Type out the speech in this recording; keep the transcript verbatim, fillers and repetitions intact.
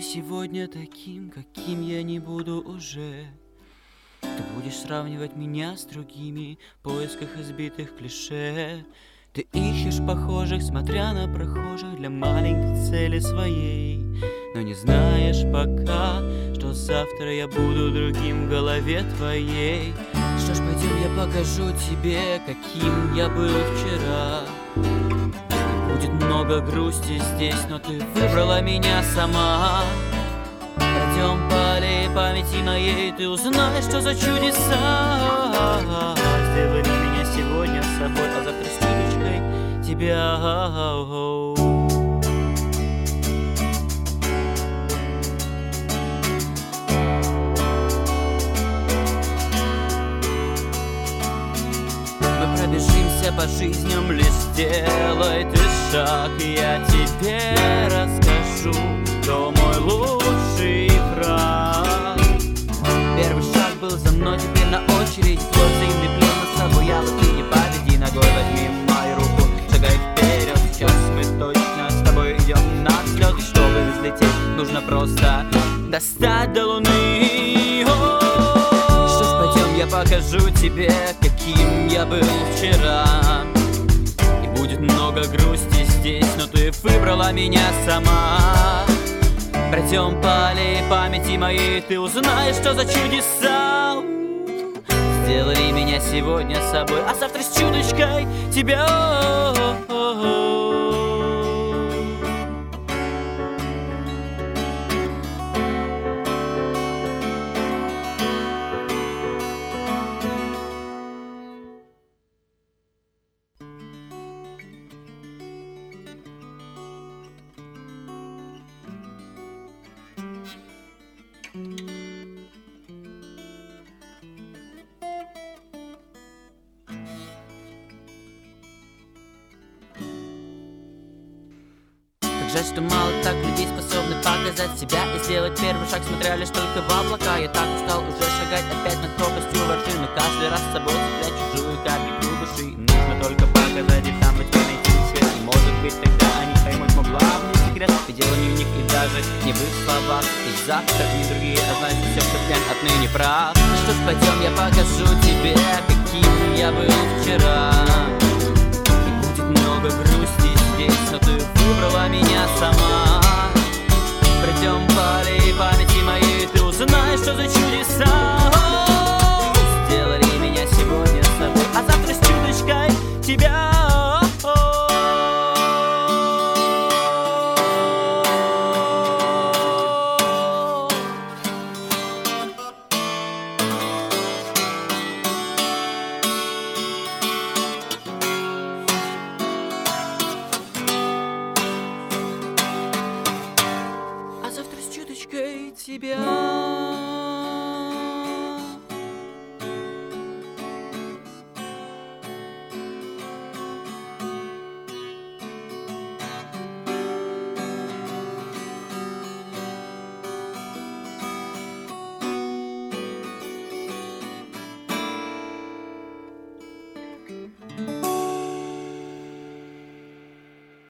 сегодня таким, каким я не буду уже. Ты будешь сравнивать меня с другими в поисках избитых клише. Ты ищешь похожих, смотря на прохожих, для маленькой цели своей. Но не знаешь пока, что завтра я буду другим в голове твоей. Что ж, пойдем, я покажу тебе, каким я был вчера. Будет много грусти здесь, но ты выбрала меня сама. Пройдем по аллее памяти моей, ты узнаешь, что за чудеса. Сделали меня сегодня с собой, а завтра с чуточкой тебя. Мы пробежимся по жизням, лишь сделай ты шаг, и я тебе расскажу, кто мой лучший враг. Первый шаг был за мной, теперь на очередь твой взаимный плен над собой. Я вот ты не победи, ногой возьми мою руку, шагай вперед. Сейчас мы точно с тобой идем на взлет, и чтобы взлететь, нужно просто достать до луны. О-о-о. Что ж, пойдем, я покажу тебе, каким я был вчера. И будет много грусти здесь, но ты выбрала меня сама. Пройдем по аллее памяти моей, ты узнаешь, что за чудеса. Сделали меня сегодня с собой, а завтра с чуточкой тебя. Как жаль, что мало так людей способны показать себя и сделать первый шаг, смотря лишь только в облака. Я так устал уже шагать опять над пропастью воржи, но каждый раз с собой цеплять чужую капельку души. Нужно только показать и там в тьме найти свет, и может быть тогда они поймут мой главный секрет. Ведь дело не в них и даже не в их словах, ведь завтра и другие, а значит все, что плен отныне прав. Что ж, пойдем, я покажу тебе, каким я был вчера. И будет много грусти здесь, но ты выбрала меня сама. Пройдем по аллее памяти моей, ты узнаешь, что за чудеса. Сделали меня сегодня с тобой, а завтра с чуточкой тебя. Тебя.